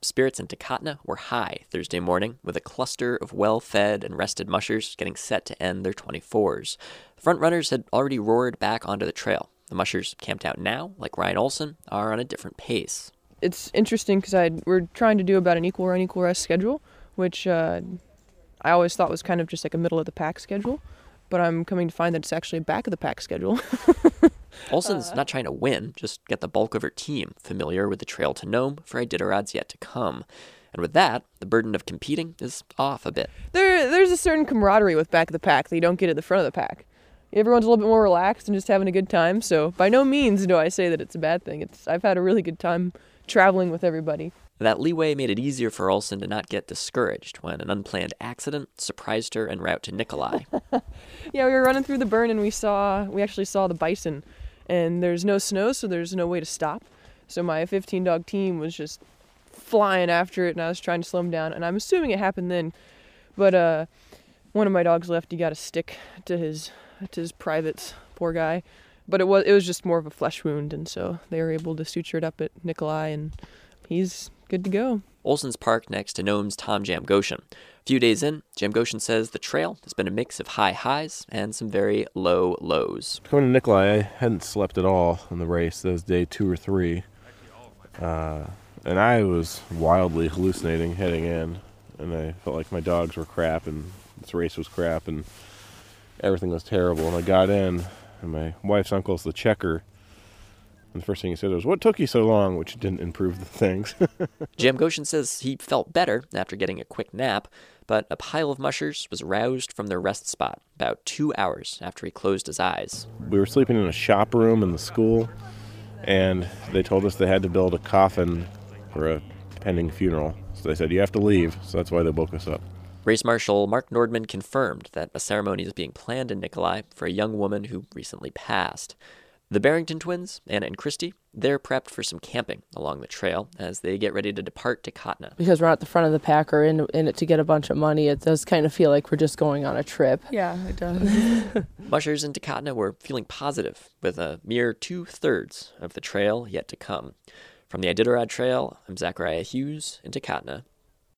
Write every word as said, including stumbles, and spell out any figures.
Spirits in Takatna were high Thursday morning, with a cluster of well-fed and rested mushers getting set to end their twenty-fours. The front-runners had already roared back onto the trail. The mushers camped out now, like Ryan Olson, are on a different pace. It's interesting because we're trying to do about an equal run, equal rest schedule, which uh, I always thought was kind of just like a middle-of-the-pack schedule, but I'm coming to find that it's actually a back-of-the-pack schedule. Olson's uh, not trying to win, just get the bulk of her team familiar with the trail to Nome for Iditarod's yet to come. And with that, the burden of competing is off a bit. There, There's a certain camaraderie with back of the pack that you don't get at the front of the pack. Everyone's a little bit more relaxed and just having a good time, so by no means do I say that it's a bad thing. It's I've had a really good time traveling with everybody. That leeway made it easier for Olson to not get discouraged when an unplanned accident surprised her en route to Nikolai. Yeah, we were running through the burn and we saw, we actually saw the bison, and there's no snow, so there's no way to stop. So my fifteen-dog team was just flying after it, and I was trying to slow him down, and I'm assuming it happened then. But uh, one of my dogs left. He got a stick to his to his privates, poor guy. But it was it was just more of a flesh wound, and so they were able to suture it up at Nikolai, and he's good to go. Olson's parked next to Nome's Tom Jamgoshen. A few days in, Jamgoshen says the trail has been a mix of high highs and some very low lows. Coming to Nikolai, I hadn't slept at all in the race. That was day two or three. Uh, and I was wildly hallucinating heading in. And I felt like my dogs were crap and this race was crap and everything was terrible. And I got in, and my wife's uncle's the checker. And the first thing he said was, "What took you so long?" Which didn't improve the things. Jamgoshen says he felt better after getting a quick nap, but a pile of mushers was roused from their rest spot about two hours after he closed his eyes. We were sleeping in a shop room in the school, and they told us they had to build a coffin for a pending funeral. So they said, "You have to leave," so that's why they woke us up. Race Marshal Mark Nordman confirmed that a ceremony is being planned in Nikolai for a young woman who recently passed. The Barrington twins, Anna and Christy, they're prepped for some camping along the trail as they get ready to depart to Katna. Because we're at the front of the pack or in, in it to get a bunch of money, it does kind of feel like we're just going on a trip. Yeah, it does. Mushers in Takatna were feeling positive, with a mere two-thirds of the trail yet to come. From the Iditarod Trail, I'm Zachariah Hughes in Takatna.